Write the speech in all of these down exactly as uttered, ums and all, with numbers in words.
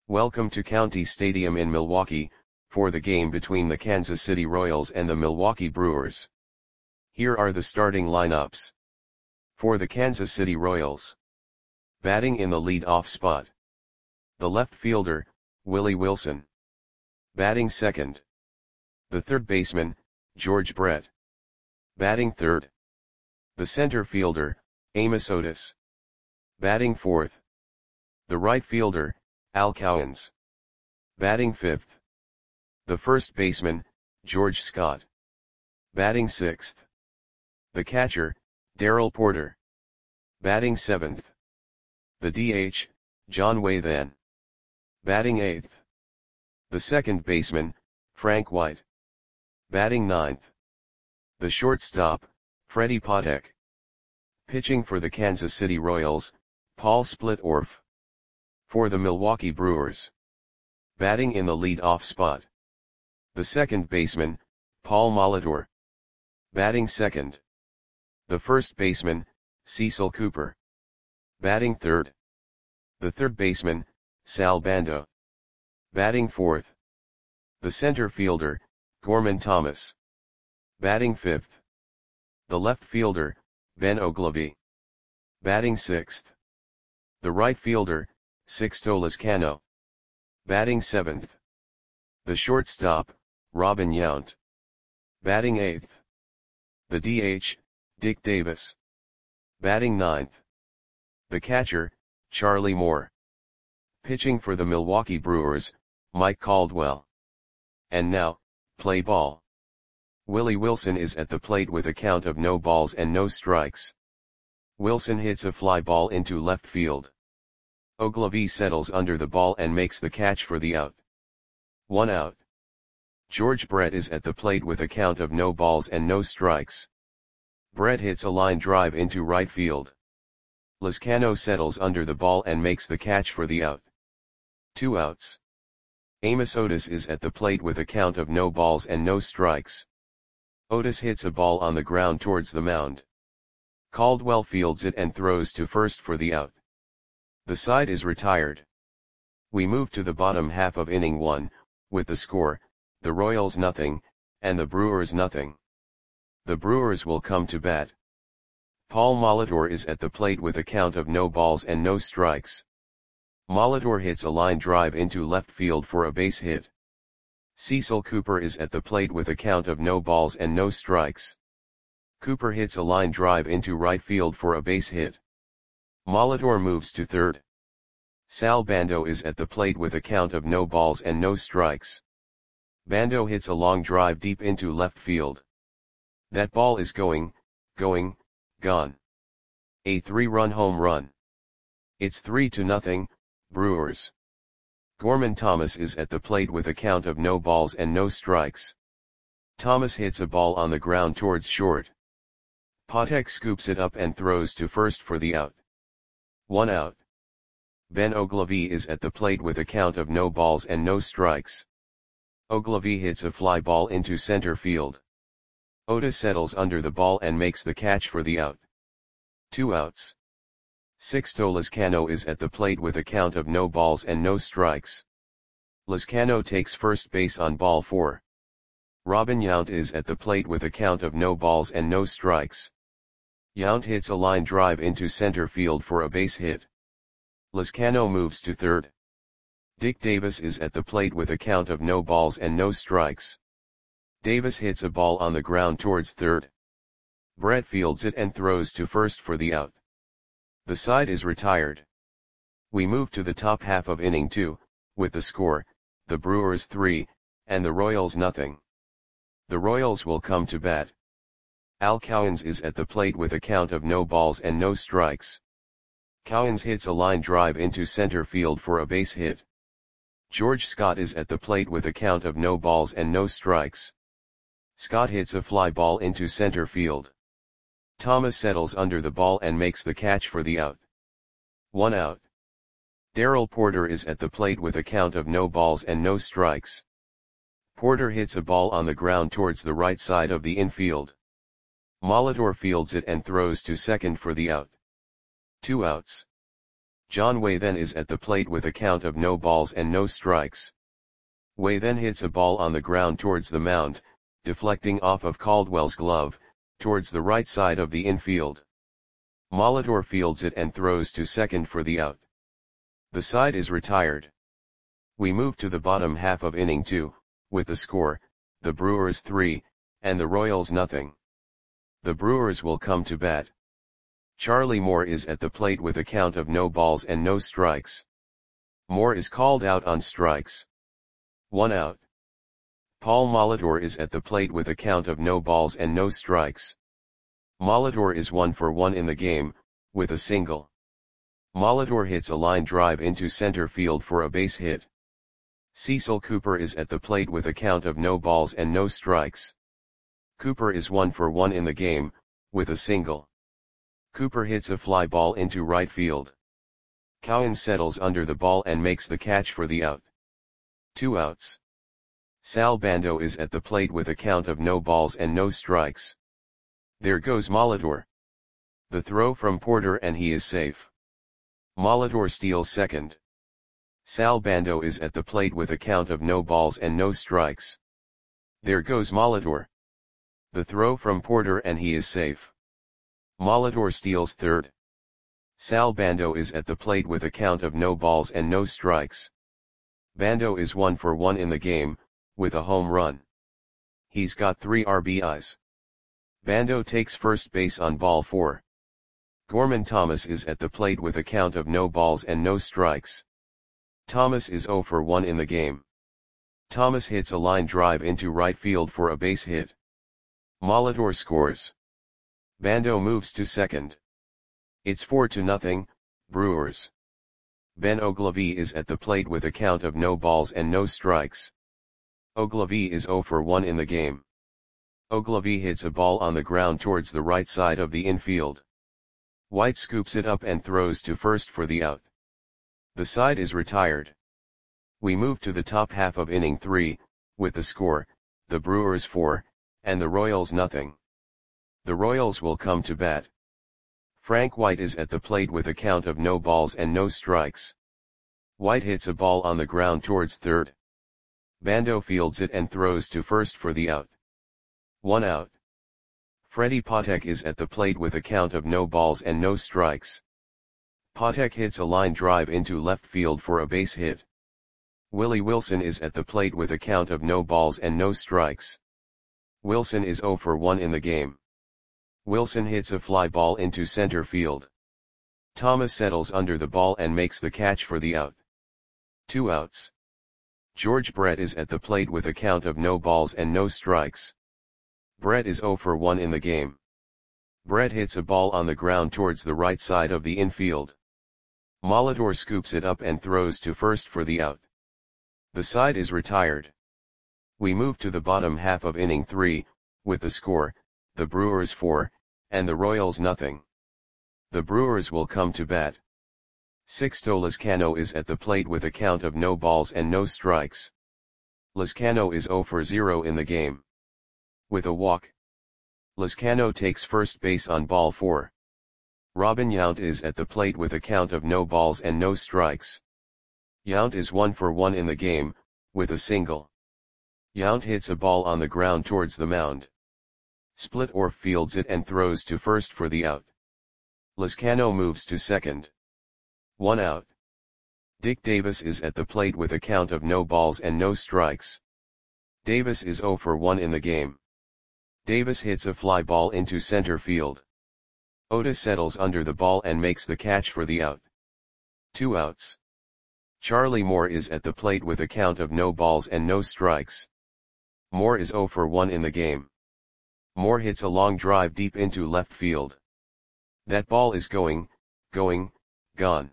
Welcome to County Stadium in Milwaukee, for the game between the Kansas City Royals and the Milwaukee Brewers. Here are the starting lineups. For the Kansas City Royals. Batting in the lead-off spot. The left fielder, Willie Wilson. Batting second. The third baseman, George Brett. Batting third. The center fielder, Amos Otis. Batting fourth. The right fielder, Al Cowens. Batting fifth. The first baseman, George Scott. Batting sixth. The catcher, Darrell Porter. Batting seventh. The D H, John Wathan. Batting eighth. The second baseman, Frank White. Batting ninth. The shortstop, Freddie Patek. Pitching for the Kansas City Royals, Paul Splitorf. For the Milwaukee Brewers. Batting in the lead-off spot. The second baseman, Paul Molitor. Batting second. The first baseman, Cecil Cooper. Batting third. The third baseman, Sal Bando. Batting fourth. The center fielder, Gorman Thomas. Batting fifth. The left fielder, Ben Oglivie. Batting sixth. The right fielder, Sixto Lezcano. Batting seventh. The shortstop, Robin Yount. Batting eighth. The D H, Dick Davis. Batting ninth. The catcher, Charlie Moore. Pitching for the Milwaukee Brewers, Mike Caldwell. And now, play ball. Willie Wilson is at the plate with a count of no balls and no strikes. Wilson hits a fly ball into left field. Oglivie settles under the ball and makes the catch for the out. One out. George Brett is at the plate with a count of no balls and no strikes. Brett hits a line drive into right field. Lezcano settles under the ball and makes the catch for the out. Two outs. Amos Otis is at the plate with a count of no balls and no strikes. Otis hits a ball on the ground towards the mound. Caldwell fields it and throws to first for the out. The side is retired. We move to the bottom half of inning one, with the score, the Royals nothing, and the Brewers nothing. The Brewers will come to bat. Paul Molitor is at the plate with a count of no balls and no strikes. Molitor hits a line drive into left field for a base hit. Cecil Cooper is at the plate with a count of no balls and no strikes. Cooper hits a line drive into right field for a base hit. Molitor moves to third. Sal Bando is at the plate with a count of no balls and no strikes. Bando hits a long drive deep into left field. That ball is going, going, gone. A three-run home run. It's three to nothing, Brewers. Gorman Thomas is at the plate with a count of no balls and no strikes. Thomas hits a ball on the ground towards short. Patek scoops it up and throws to first for the out. One out. Ben Oglivie is at the plate with a count of no balls and no strikes. Oglivie hits a fly ball into center field. Otis settles under the ball and makes the catch for the out. Two outs. Sixto Lezcano is at the plate with a count of no balls and no strikes. Lezcano takes first base on ball four. Robin Yount is at the plate with a count of no balls and no strikes. Yount hits a line drive into center field for a base hit. Lezcano moves to third. Dick Davis is at the plate with a count of no balls and no strikes. Davis hits a ball on the ground towards third. Brett fields it and throws to first for the out. The side is retired. We move to the top half of inning two, with the score, the Brewers three, and the Royals nothing. The Royals will come to bat. Al Cowens is at the plate with a count of no balls and no strikes. Cowens hits a line drive into center field for a base hit. George Scott is at the plate with a count of no balls and no strikes. Scott hits a fly ball into center field. Thomas settles under the ball and makes the catch for the out. One out. Darrell Porter is at the plate with a count of no balls and no strikes. Porter hits a ball on the ground towards the right side of the infield. Molitor fields it and throws to second for the out. Two outs. John Way then is at the plate with a count of no balls and no strikes. Way then hits a ball on the ground towards the mound, deflecting off of Caldwell's glove, towards the right side of the infield. Molitor fields it and throws to second for the out. The side is retired. We move to the bottom half of inning two, with the score, the Brewers three, and the Royals nothing. The Brewers will come to bat. Charlie Moore is at the plate with a count of no balls and no strikes. Moore is called out on strikes. One out. Paul Molitor is at the plate with a count of no balls and no strikes. Molitor is one for one in the game, with a single. Molitor hits a line drive into center field for a base hit. Cecil Cooper is at the plate with a count of no balls and no strikes. Cooper is one for one in the game, with a single. Cooper hits a fly ball into right field. Cowan settles under the ball and makes the catch for the out. Two outs. Sal Bando is at the plate with a count of no balls and no strikes. There goes Molitor. The throw from Porter and he is safe. Molitor steals second. Sal Bando is at the plate with a count of no balls and no strikes. There goes Molitor. The throw from Porter and he is safe. Molitor steals third. Sal Bando is at the plate with a count of no balls and no strikes. Bando is one for one in the game, with a home run. He's got three R B Is. Bando takes first base on ball four. Gorman Thomas is at the plate with a count of no balls and no strikes. Thomas is zero for one in the game. Thomas hits a line drive into right field for a base hit. Molitor scores. Bando moves to second. It's four to nothing, Brewers. Ben Ogilvie is at the plate with a count of no balls and no strikes. Ogilvie is zero for one in the game. Ogilvie hits a ball on the ground towards the right side of the infield. White scoops it up and throws to first for the out. The side is retired. We move to the top half of inning three, with the score, the Brewers four, and the Royals nothing. The Royals will come to bat. Frank White is at the plate with a count of no balls and no strikes. White hits a ball on the ground towards third. Bando fields it and throws to first for the out. One out. Freddie Patek is at the plate with a count of no balls and no strikes. Patek hits a line drive into left field for a base hit. Willie Wilson is at the plate with a count of no balls and no strikes. Wilson is zero for one in the game. Wilson hits a fly ball into center field. Thomas settles under the ball and makes the catch for the out. Two outs. George Brett is at the plate with a count of no balls and no strikes. Brett is zero for one in the game. Brett hits a ball on the ground towards the right side of the infield. Molitor scoops it up and throws to first for the out. The side is retired. We move to the bottom half of inning three, with the score, the Brewers four, and the Royals nothing. The Brewers will come to bat. Sixto Lezcano is at the plate with a count of no balls and no strikes. Lezcano is zero for zero in the game. With a walk. Lezcano takes first base on ball four. Robin Yount is at the plate with a count of no balls and no strikes. Yount is one for one in the game, with a single. Yount hits a ball on the ground towards the mound. Splittorff fields it and throws to first for the out. Lezcano moves to second. One out. Dick Davis is at the plate with a count of no balls and no strikes. Davis is zero for one in the game. Davis hits a fly ball into center field. Otis settles under the ball and makes the catch for the out. Two outs. Charlie Moore is at the plate with a count of no balls and no strikes. Moore is zero for one in the game. Moore hits a long drive deep into left field. That ball is going, going, gone.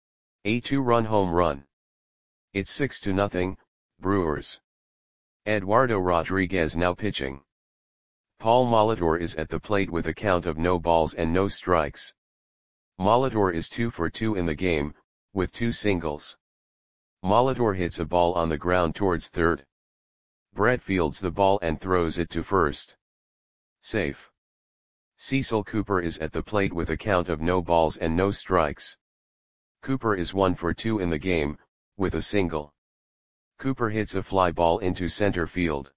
A two-run home run. It's six to nothing, Brewers. Eduardo Rodriguez now pitching. Paul Molitor is at the plate with a count of no balls and no strikes. Molitor is two for two in the game, with two singles. Molitor hits a ball on the ground towards third. Brett fields the ball and throws it to first. Safe. Cecil Cooper is at the plate with a count of no balls and no strikes. Cooper is one for two in the game, with a single. Cooper hits a fly ball into center field.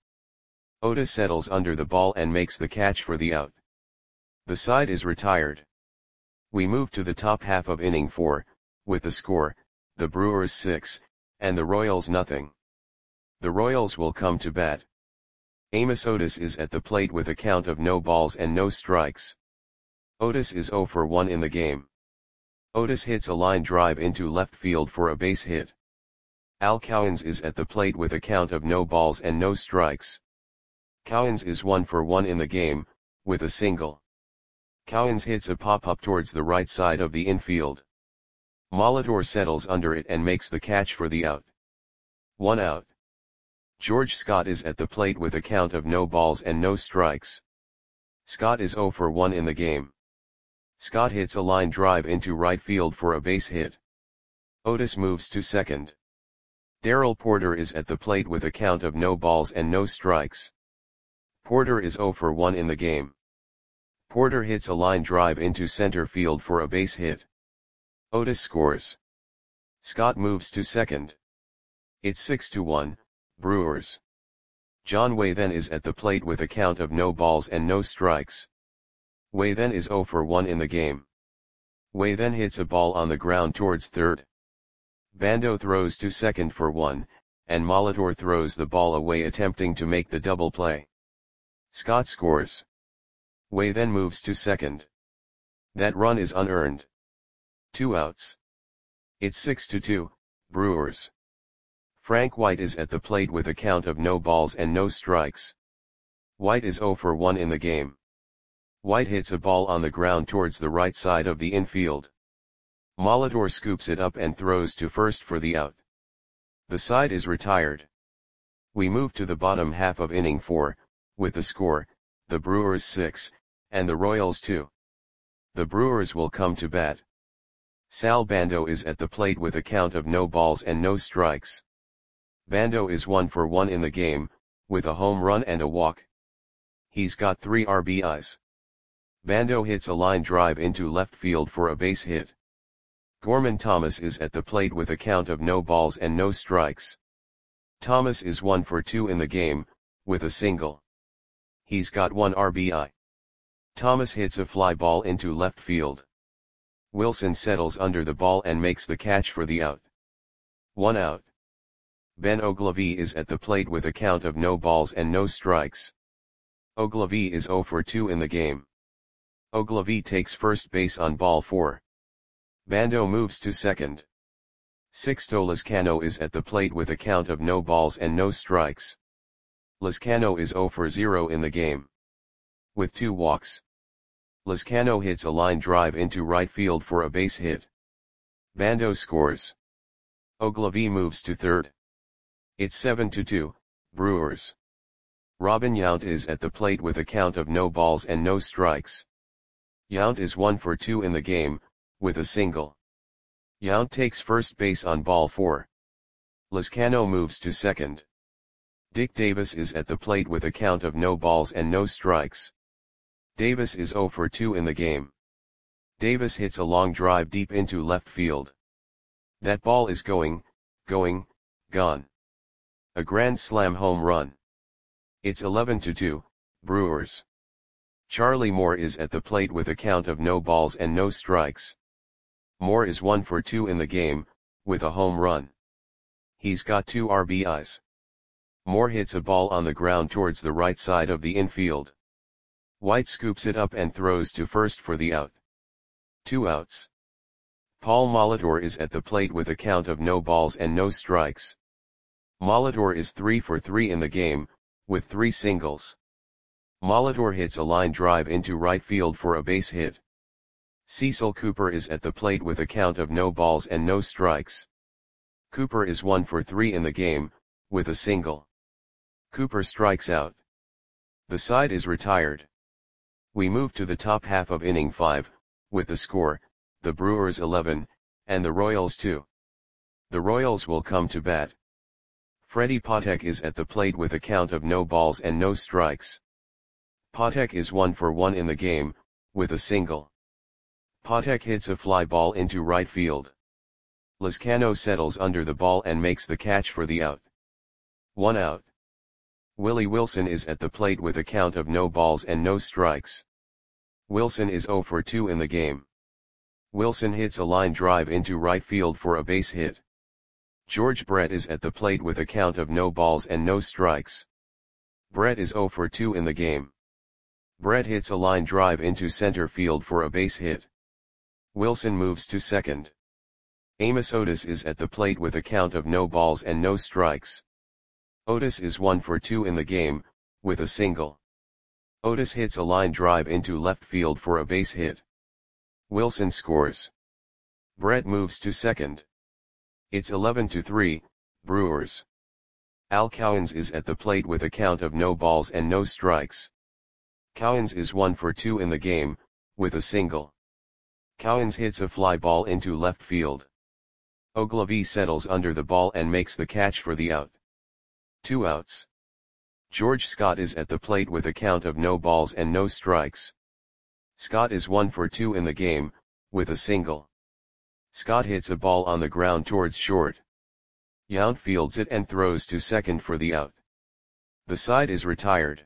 Otis settles under the ball and makes the catch for the out. The side is retired. We move to the top half of inning four, with the score, the Brewers six, and the Royals nothing. The Royals will come to bat. Amos Otis is at the plate with a count of no balls and no strikes. Otis is zero for one in the game. Otis hits a line drive into left field for a base hit. Al Cowens is at the plate with a count of no balls and no strikes. Cowens is one for one in the game, with a single. Cowens hits a pop-up towards the right side of the infield. Molitor settles under it and makes the catch for the out. One out. George Scott is at the plate with a count of no balls and no strikes. Scott is zero for one in the game. Scott hits a line drive into right field for a base hit. Otis moves to second. Darrell Porter is at the plate with a count of no balls and no strikes. Porter is zero for one in the game. Porter hits a line drive into center field for a base hit. Otis scores. Scott moves to second. It's six to one, Brewers. John Way then is at the plate with a count of no balls and no strikes. Way then is zero for one in the game. Way then hits a ball on the ground towards third. Bando throws to second for one, and Molitor throws the ball away attempting to make the double play. Scott scores. Way then moves to second. That run is unearned. Two outs. It's six to two, Brewers. Frank White is at the plate with a count of no balls and no strikes. White is zero for one in the game. White hits a ball on the ground towards the right side of the infield. Molitor scoops it up and throws to first for the out. The side is retired. We move to the bottom half of inning four, with the score, the Brewers six, and the Royals two. The Brewers will come to bat. Sal Bando is at the plate with a count of no balls and no strikes. Bando is one for one in the game, with a home run and a walk. He's got three R B Is. Bando hits a line drive into left field for a base hit. Gorman Thomas is at the plate with a count of no balls and no strikes. Thomas is one for two in the game, with a single. He's got one R B I. Thomas hits a fly ball into left field. Wilson settles under the ball and makes the catch for the out. One out. Ben Ogilvie is at the plate with a count of no balls and no strikes. Ogilvie is zero for two in the game. Ogilvie takes first base on ball four. Bando moves to second. Sixto Lizcano is at the plate with a count of no balls and no strikes. Lizcano is zero for zero in the game. With two walks. Lizcano hits a line drive into right field for a base hit. Bando scores. Ogilvie moves to third. It's seven to two, Brewers. Robin Yount is at the plate with a count of no balls and no strikes. Yount is one for two in the game, with a single. Yount takes first base on ball four. Lizcano moves to second. Dick Davis is at the plate with a count of no balls and no strikes. Davis is zero for two in the game. Davis hits a long drive deep into left field. That ball is going, going, gone. A grand slam home run. It's eleven to two, Brewers. Charlie Moore is at the plate with a count of no balls and no strikes. Moore is one for two in the game, with a home run. He's got two R B Is. Moore hits a ball on the ground towards the right side of the infield. White scoops it up and throws to first for the out. Two outs. Paul Molitor is at the plate with a count of no balls and no strikes. Molitor is three for three in the game, with three singles. Molitor hits a line drive into right field for a base hit. Cecil Cooper is at the plate with a count of no balls and no strikes. Cooper is one for three in the game, with a single. Cooper strikes out. The side is retired. We move to the top half of inning five, with the score, the Brewers eleven, and the Royals two. The Royals will come to bat. Freddie Patek is at the plate with a count of no balls and no strikes. Patek is one for one in the game, with a single. Patek hits a fly ball into right field. Lizcano settles under the ball and makes the catch for the out. One out. Willie Wilson is at the plate with a count of no balls and no strikes. Wilson is zero for two in the game. Wilson hits a line drive into right field for a base hit. George Brett is at the plate with a count of no balls and no strikes. Brett is zero for two in the game. Brett hits a line drive into center field for a base hit. Wilson moves to second. Amos Otis is at the plate with a count of no balls and no strikes. Otis is one for two in the game, with a single. Otis hits a line drive into left field for a base hit. Wilson scores. Brett moves to second. It's eleven to three, Brewers. Al Cowens is at the plate with a count of no balls and no strikes. Cowens is one for two in the game, with a single. Cowens hits a fly ball into left field. Ogilvie settles under the ball and makes the catch for the out. Two outs. George Scott is at the plate with a count of no balls and no strikes. Scott is one for two in the game, with a single. Scott hits a ball on the ground towards short. Yount fields it and throws to second for the out. The side is retired.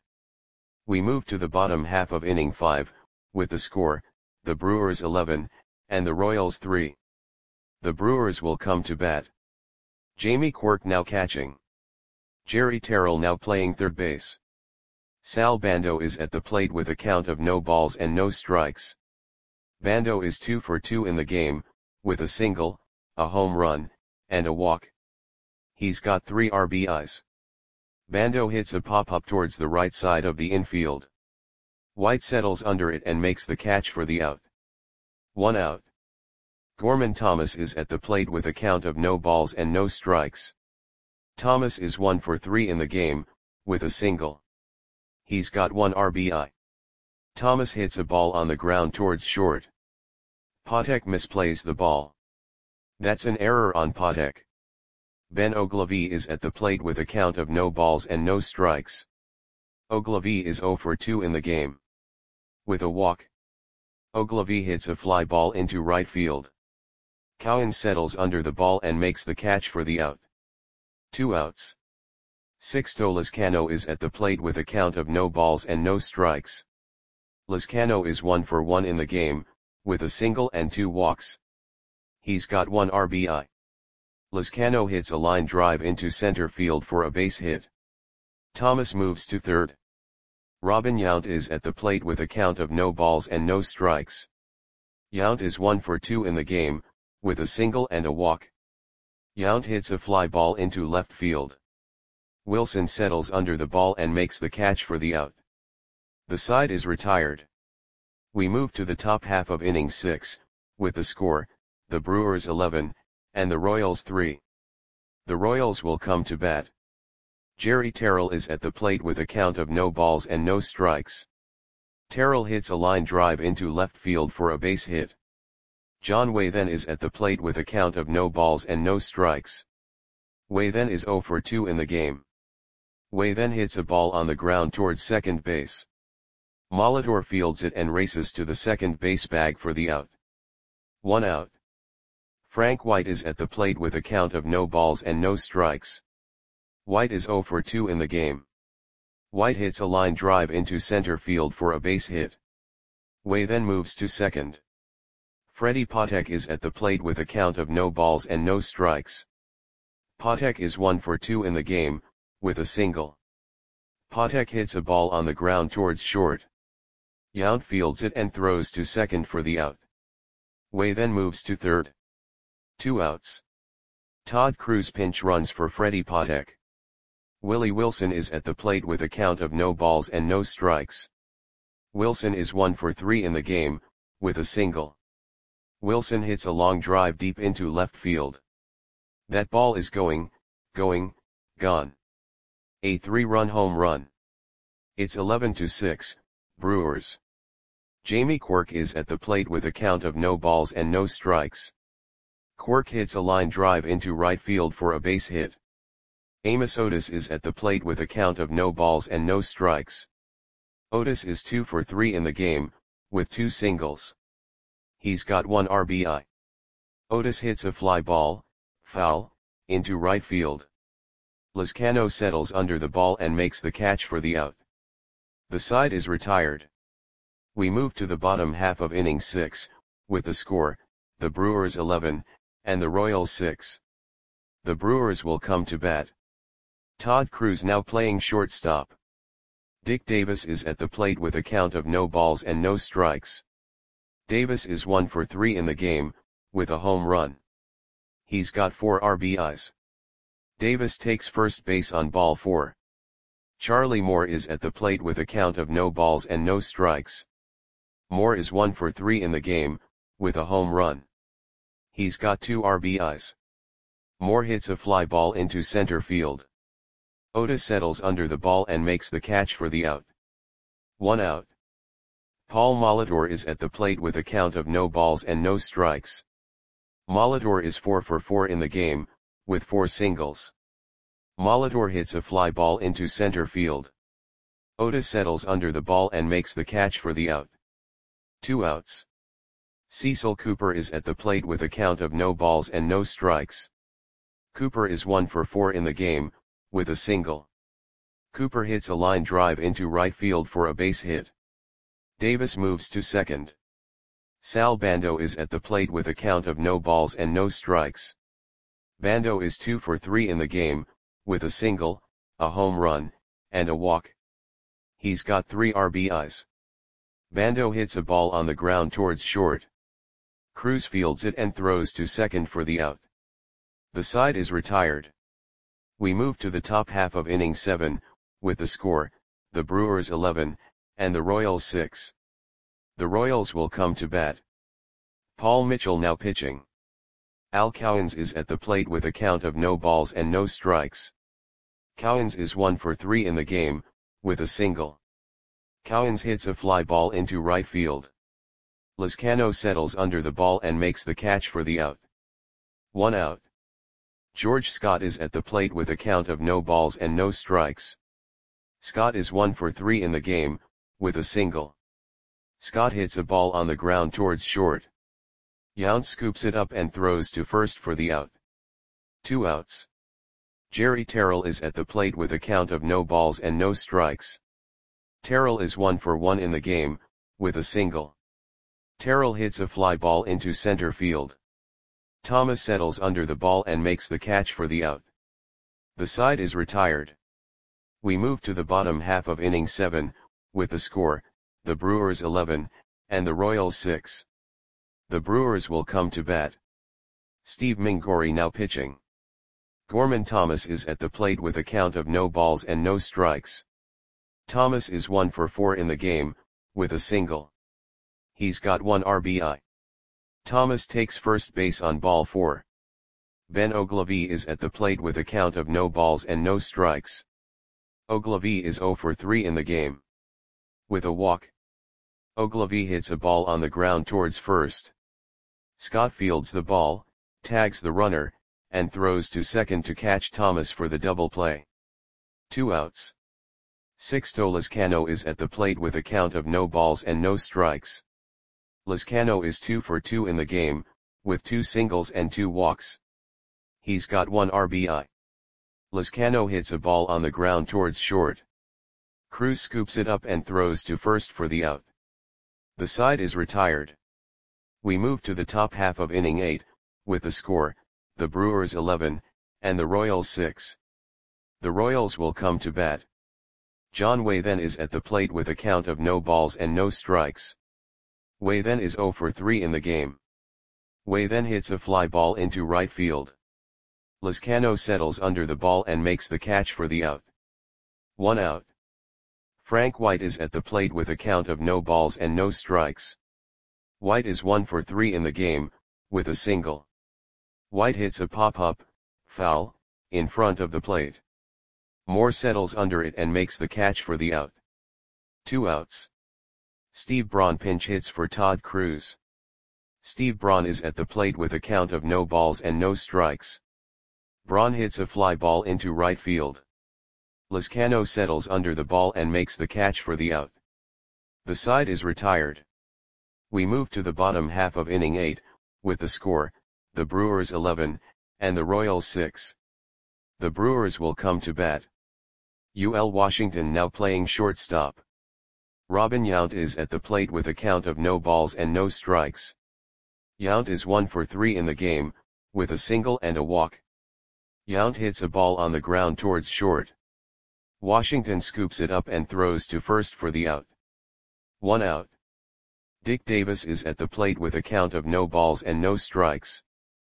We move to the bottom half of inning five, with the score, the Brewers eleven, and the Royals three. The Brewers will come to bat. Jamie Quirk now catching. Jerry Terrell now playing third base. Sal Bando is at the plate with a count of no balls and no strikes. Bando is two for two in the game, with a single, a home run, and a walk. He's got three R B Is. Bando hits a pop-up towards the right side of the infield. White settles under it and makes the catch for the out. One out. Gorman Thomas is at the plate with a count of no balls and no strikes. Thomas is one for three in the game, with a single. He's got one R B I. Thomas hits a ball on the ground towards short. Patek misplays the ball. That's an error on Patek. Ben Ogilvie is at the plate with a count of no balls and no strikes. Ogilvie is zero for two in the game. With a walk. Ogilvie hits a fly ball into right field. Cowens settles under the ball and makes the catch for the out. Two outs. Sixto Lizcano is at the plate with a count of no balls and no strikes. Lizcano is one for one in the game, with a single and two walks. He's got one R B I. Lizcano hits a line drive into center field for a base hit. Thomas moves to third. Robin Yount is at the plate with a count of no balls and no strikes. Yount is one for two in the game, with a single and a walk. Yount hits a fly ball into left field. Wilson settles under the ball and makes the catch for the out. The side is retired. We move to the top half of inning six, with the score, the Brewers eleven, and the Royals three. The Royals will come to bat. Jerry Terrell is at the plate with a count of no balls and no strikes. Terrell hits a line drive into left field for a base hit. John Wathen is at the plate with a count of no balls and no strikes. Wathen is zero for two in the game. Wathen hits a ball on the ground towards second base. Molitor fields it and races to the second base bag for the out. One out. Frank White is at the plate with a count of no balls and no strikes. White is zero for two in the game. White hits a line drive into center field for a base hit. Wathen moves to second. Freddie Patek is at the plate with a count of no balls and no strikes. Patek is one for two in the game, with a single. Patek hits a ball on the ground towards short. Yount fields it and throws to second for the out. Wathen moves to third. Two outs. Todd Cruz pinch runs for Freddie Patek. Willie Wilson is at the plate with a count of no balls and no strikes. Wilson is one for three in the game, with a single. Wilson hits a long drive deep into left field. That ball is going, going, gone. A three-run home run. It's eleven to six, Brewers. Jamie Quirk is at the plate with a count of no balls and no strikes. Quirk hits a line drive into right field for a base hit. Amos Otis is at the plate with a count of no balls and no strikes. Otis is two for three in the game, with two singles. He's got one R B I. Otis hits a fly ball, foul, into right field. Lezcano settles under the ball and makes the catch for the out. The side is retired. We move to the bottom half of inning six, with the score, the Brewers eleven, and the Royals six. The Brewers will come to bat. Todd Cruz now playing shortstop. Dick Davis is at the plate with a count of no balls and no strikes. Davis is one for three in the game, with a home run. He's got four R B Is. Davis takes first base on ball four. Charlie Moore is at the plate with a count of no balls and no strikes. Moore is one for three in the game, with a home run. He's got two R B Is. Moore hits a fly ball into center field. Otis settles under the ball and makes the catch for the out. One out. Paul Molitor is at the plate with a count of no balls and no strikes. Molitor is four for four in the game, with four singles. Molitor hits a fly ball into center field. Otis settles under the ball and makes the catch for the out. Two outs. Cecil Cooper is at the plate with a count of no balls and no strikes. Cooper is one for four in the game, with a single. Cooper hits a line drive into right field for a base hit. Davis moves to second. Sal Bando is at the plate with a count of no balls and no strikes. Bando is two for three in the game, with a single, a home run, and a walk. He's got three R B Is. Bando hits a ball on the ground towards short. Cruz fields it and throws to second for the out. The side is retired. We move to the top half of inning seven, with the score, the Brewers eleven, and the Royals six. The Royals will come to bat. Paul Mitchell now pitching. Al Cowens is at the plate with a count of no balls and no strikes. Cowens is one for three in the game, with a single. Cowens hits a fly ball into right field. Lezcano settles under the ball and makes the catch for the out. One out. George Scott is at the plate with a count of no balls and no strikes. Scott is one for three in the game, with a single. Scott hits a ball on the ground towards short. Yount scoops it up and throws to first for the out. Two outs. Jerry Terrell is at the plate with a count of no balls and no strikes. Terrell is one for one in the game, with a single. Terrell hits a fly ball into center field. Thomas settles under the ball and makes the catch for the out. The side is retired. We move to the bottom half of inning seven, with the score, the Brewers eleven, and the Royals six. The Brewers will come to bat. Steve Mingori now pitching. Gorman Thomas is at the plate with a count of no balls and no strikes. Thomas is one for four in the game, with a single. He's got one R B I. Thomas takes first base on ball four. Ben Ogilvie is at the plate with a count of no balls and no strikes. Ogilvie is zero for three in the game. With a walk. Ogilvie hits a ball on the ground towards first. Scott fields the ball, tags the runner, and throws to second to catch Thomas for the double play. Two outs. Sixto Lezcano is at the plate with a count of no balls and no strikes. Lezcano is two for two in the game, with two singles and two walks. He's got one R B I. Lezcano hits a ball on the ground towards short. Cruz scoops it up and throws to first for the out. The side is retired. We move to the top half of inning eight, with the score, the Brewers eleven, and the Royals six. The Royals will come to bat. John Waythen is at the plate with a count of no balls and no strikes. Waythen is zero for three in the game. Waythen hits a fly ball into right field. Lezcano settles under the ball and makes the catch for the out. One out. Frank White is at the plate with a count of no balls and no strikes. White is one for three in the game, with a single. White hits a pop-up, foul, in front of the plate. Moore settles under it and makes the catch for the out. Two outs. Steve Braun pinch hits for Todd Cruz. Steve Braun is at the plate with a count of no balls and no strikes. Braun hits a fly ball into right field. Lezcano settles under the ball and makes the catch for the out. The side is retired. We move to the bottom half of inning eight, with the score, the Brewers eleven, and the Royals six. The Brewers will come to bat. U L Washington now playing shortstop. Robin Yount is at the plate with a count of no balls and no strikes. Yount is one for three in the game, with a single and a walk. Yount hits a ball on the ground towards short. Washington scoops it up and throws to first for the out. One out. Dick Davis is at the plate with a count of no balls and no strikes.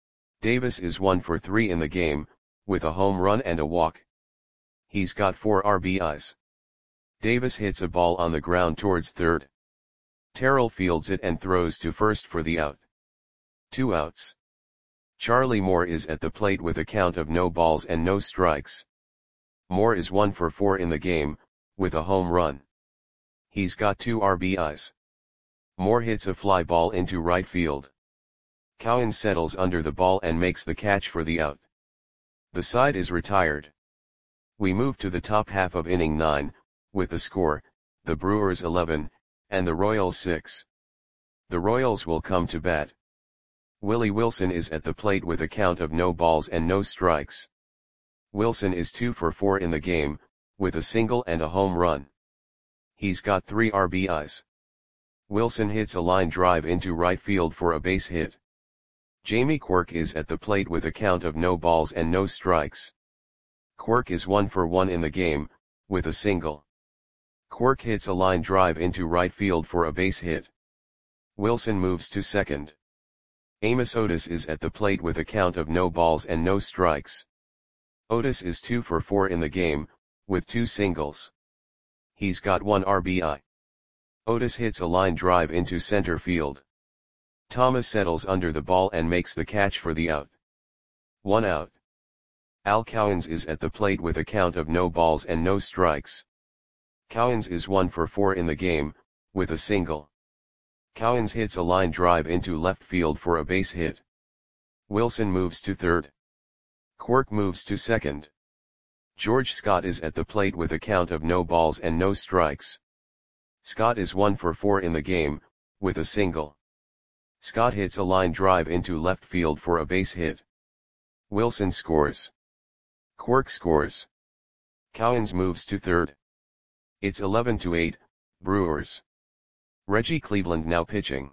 Davis is one for three in the game, with a home run and a walk. He's got four R B Is. Davis hits a ball on the ground towards third. Terrell fields it and throws to first for the out. Two outs. Charlie Moore is at the plate with a count of no balls and no strikes. Moore is one for four in the game, with a home run. He's got two R B Is. Moore hits a fly ball into right field. Cowan settles under the ball and makes the catch for the out. The side is retired. We move to the top half of inning nine, with the score, the Brewers eleven, and the Royals six. The Royals will come to bat. Willie Wilson is at the plate with a count of no balls and no strikes. Wilson is two for four in the game, with a single and a home run. He's got three R B Is. Wilson hits a line drive into right field for a base hit. Jamie Quirk is at the plate with a count of no balls and no strikes. Quirk is one for one in the game, with a single. Quirk hits a line drive into right field for a base hit. Wilson moves to second. Amos Otis is at the plate with a count of no balls and no strikes. Otis is two for four in the game, with two singles. He's got one R B I. Otis hits a line drive into center field. Thomas settles under the ball and makes the catch for the out. One out. Al Cowens is at the plate with a count of no balls and no strikes. Cowens is one for four in the game, with a single. Cowens hits a line drive into left field for a base hit. Wilson moves to third. Quirk moves to second. George Scott is at the plate with a count of no balls and no strikes. Scott is one for four in the game, with a single. Scott hits a line drive into left field for a base hit. Wilson scores. Quirk scores. Cowens moves to third. It's eleven to eight, Brewers. Reggie Cleveland now pitching.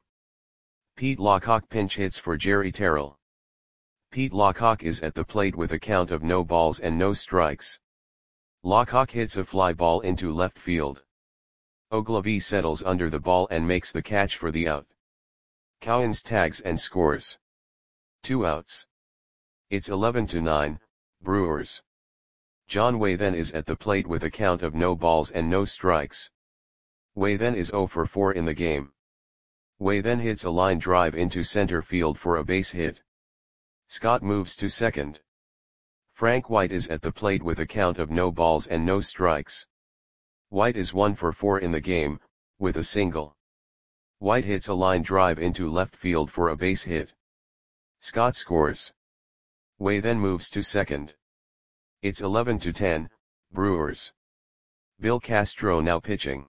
Pete Lockhart pinch hits for Jerry Terrell. Pete Lockhart is at the plate with a count of no balls and no strikes. Lockhart hits a fly ball into left field. Ogilvie settles under the ball and makes the catch for the out. Cowens tags and scores. Two outs. It's eleven to nine, Brewers. John Waythen is at the plate with a count of no balls and no strikes. Waythen is zero for four in the game. Waythen hits a line drive into center field for a base hit. Scott moves to second. Frank White is at the plate with a count of no balls and no strikes. White is one for four in the game, with a single. White hits a line drive into left field for a base hit. Scott scores. Waythen moves to second. It's eleven to ten, Brewers. Bill Castro now pitching.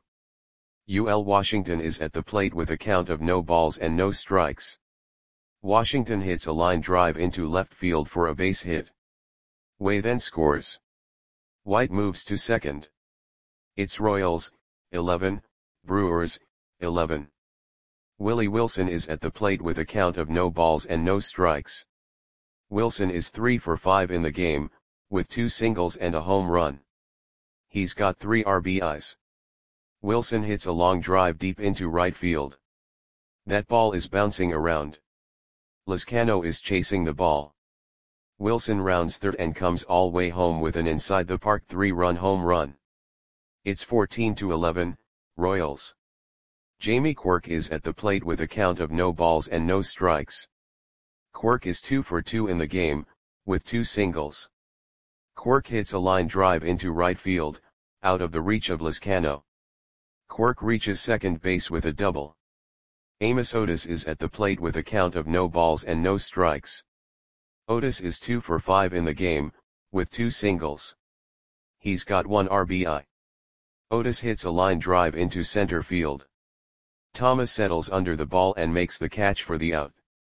U L Washington is at the plate with a count of no balls and no strikes. Washington hits a line drive into left field for a base hit. Waythen scores. White moves to second. It's Royals, eleven, Brewers, eleven. Willie Wilson is at the plate with a count of no balls and no strikes. Wilson is three for five in the game, with two singles and a home run. He's got three R B Is. Wilson hits a long drive deep into right field. That ball is bouncing around. Lizcano is chasing the ball. Wilson rounds third and comes all way home with an inside the park three-run home run. It's fourteen to eleven, Royals. Jamie Quirk is at the plate with a count of no balls and no strikes. Quirk is two for two in the game, with two singles. Quirk hits a line drive into right field, out of the reach of Lizcano. Quirk reaches second base with a double. Amos Otis is at the plate with a count of no balls and no strikes. Otis is two for five in the game, with two singles. He's got one R B I. Otis hits a line drive into center field. Thomas settles under the ball and makes the catch for the out.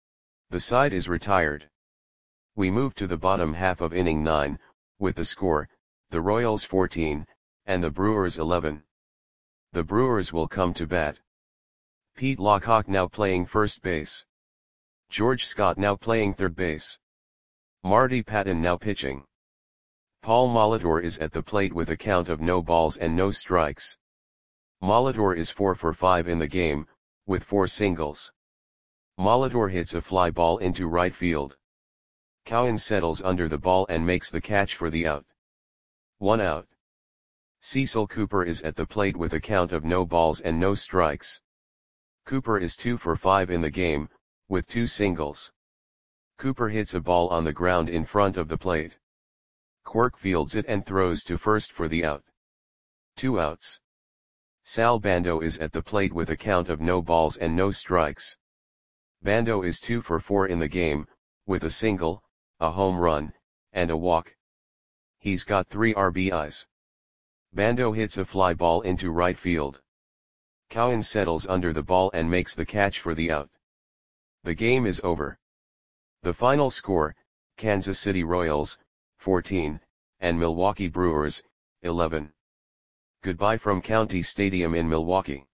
The side is retired. We move to the bottom half of inning nine, with the score, the Royals fourteen, and the Brewers eleven. The Brewers will come to bat. Pete Lockhart now playing first base. George Scott now playing third base. Marty Patton now pitching. Paul Molitor is at the plate with a count of no balls and no strikes. Molitor is four for five in the game, with four singles. Molitor hits a fly ball into right field. Cowan settles under the ball and makes the catch for the out. One out. Cecil Cooper is at the plate with a count of no balls and no strikes. Cooper is two for five in the game, with two singles. Cooper hits a ball on the ground in front of the plate. Quirk fields it and throws to first for the out. Two outs. Sal Bando is at the plate with a count of no balls and no strikes. Bando is two for four in the game, with a single, a home run, and a walk. He's got three R B Is. Bando hits a fly ball into right field. Cowan settles under the ball and makes the catch for the out. The game is over. The final score, Kansas City Royals, fourteen, and Milwaukee Brewers, eleven. Goodbye from County Stadium in Milwaukee.